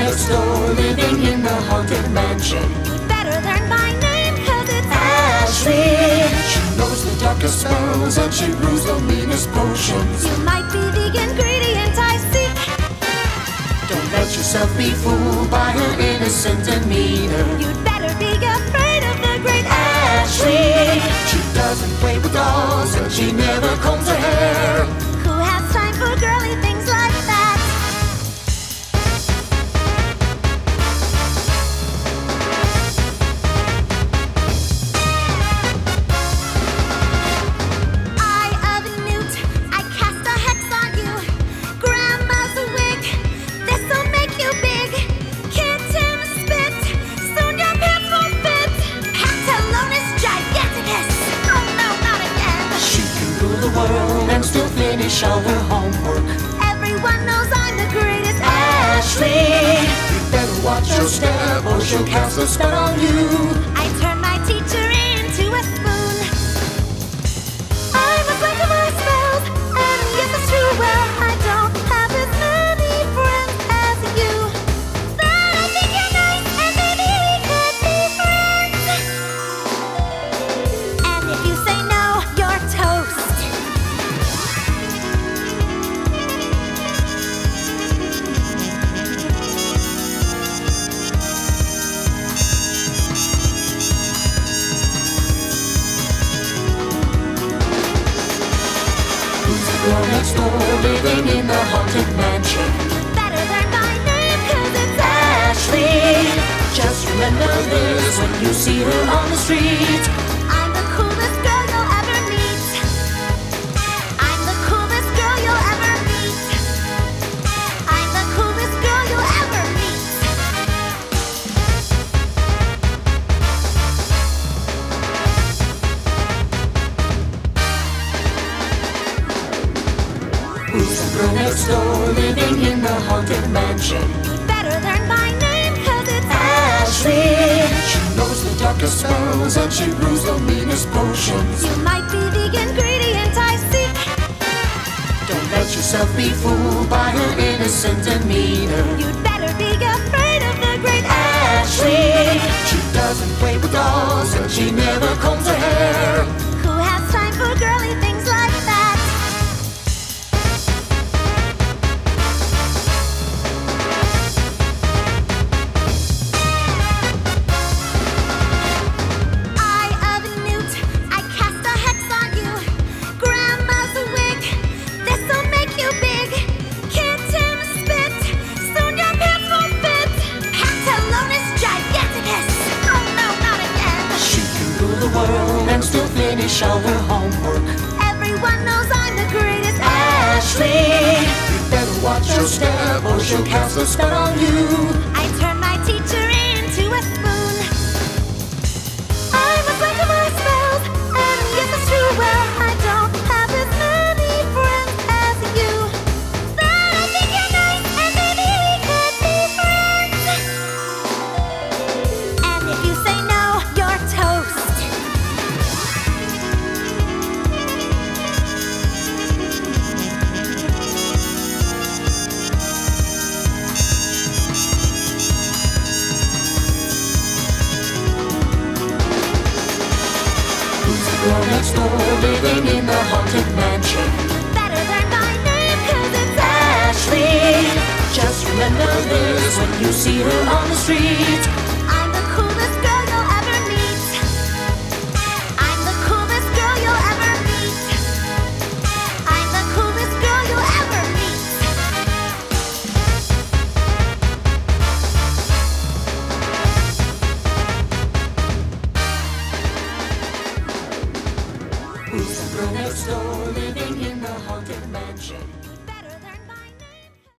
next door, living in the haunted mansion. You'd better learn my name, 'cause it's Ashley. She knows the darkest spells and she brews the meanest potions. You might be the ingredient I seek. Don't let yourself be fooled by her innocent demeanor. You'd better be afraid of the great Ashley. She doesn't play with dolls and she never combs her hair. Who has time for girly things like that? Eye of Newt, I cast a hex on you. Grandma's wig, this'll make you big. Kitten spit, soon your pants won't fit. Pantalonis giganticus, oh no, not again. She can rule the world and still finish all her homework. Everyone knows I'm the greatest. Ashley, you better watch your step or she'll cast a spell on you. I turn my teacher into a spoon. I'm a slave to my spells, and yes, it's true. Well, I don't have as many friends as you. But I think you're nice, and maybe we could be friends. And if you say no, you're toast. Who's the girl next door, living in the haunted mansion? Better learn my name, 'cause it's Ashley. Just remember this when you see her on the street. I'm the coolest girl you'll ever meet. I'm the coolest girl you'll ever meet. I'm the coolest girl you'll ever meet. Who's the girl next door, living in the haunted mansion? You'd better learn my name, 'cause it's Ashley. She knows the darkest spells and she brews the meanest potions. You might be the ingredient I seek. Don't let yourself be fooled by her innocent demeanor. You'd better be afraid of the great Ashley. She doesn't play with dolls and she never combs her hair. Who has time for girly things like that? Eye of Newt, I cast a hex on you. Grandma's wig, this'll make you big. Kitten spit, soon your pants won't fit. Pantalonis giganticus, oh no, not again. She can rule the world and still finish all her homework. Everyone knows I'm the greatest. Ashley, you better watch your step or she'll cast a spell on you. I turn my teacher into a spoon. I'm a slave to my spells, and yes, it's true. Well, I don't have as many friends as you. But I think you're nice, and maybe we could be friends. And if you say no, you're toast. Who's the girl next door, living in the haunted mansion? Better learn my name, 'cause it's Ashley. Just remember this when you see her on the street.